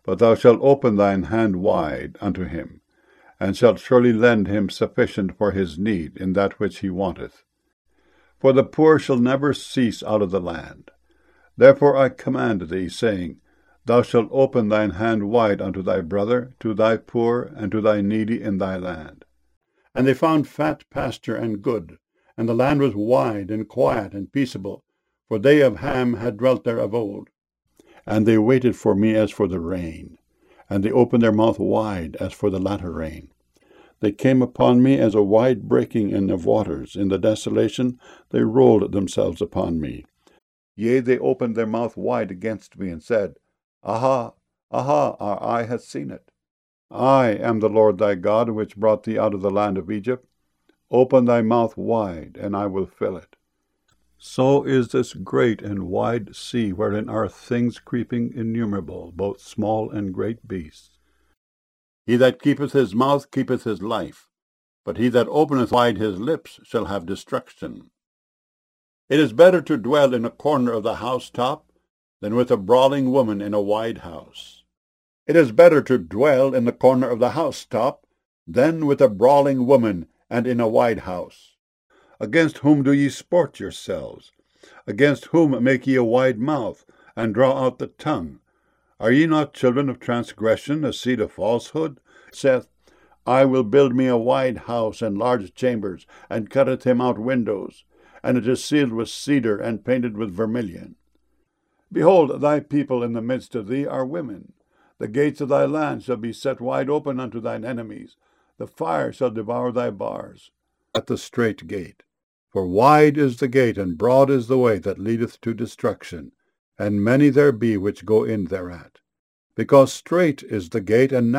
But thou shalt open thine hand wide unto him, and shalt surely lend him sufficient for his need in that which he wanteth. For the poor shall never cease out of the land. Therefore I command thee, saying, Thou shalt open thine hand wide unto thy brother, to thy poor, and to thy needy in thy land. And they found fat pasture and good, and the land was wide and quiet and peaceable, for they of Ham had dwelt there of old. And they waited for me as for the rain, and they opened their mouth wide as for the latter rain. They came upon me as a wide breaking in of waters. In the desolation they rolled themselves upon me. Yea, they opened their mouth wide against me, and said, Aha, aha, our eye hath seen it. I am the Lord thy God, which brought thee out of the land of Egypt. Open thy mouth wide, and I will fill it. So is this great and wide sea, wherein are things creeping innumerable, both small and great beasts. He that keepeth his mouth keepeth his life, but he that openeth wide his lips shall have destruction. It is better to dwell in a corner of the housetop than with a brawling woman in a wide house. It is better to dwell in the corner of the housetop than with a brawling woman and in a wide house. Against whom do ye sport yourselves? Against whom make ye a wide mouth, and draw out the tongue? Are ye not children of transgression, a seed of falsehood? Saith, I will build me a wide house and large chambers, and cutteth him out windows, and it is sealed with cedar and painted with vermilion. Behold, thy people in the midst of thee are women. The gates of thy land shall be set wide open unto thine enemies. The fire shall devour thy bars at the strait gate. For wide is the gate, and broad is the way that leadeth to destruction, and many there be which go in thereat. Because strait is the gate, and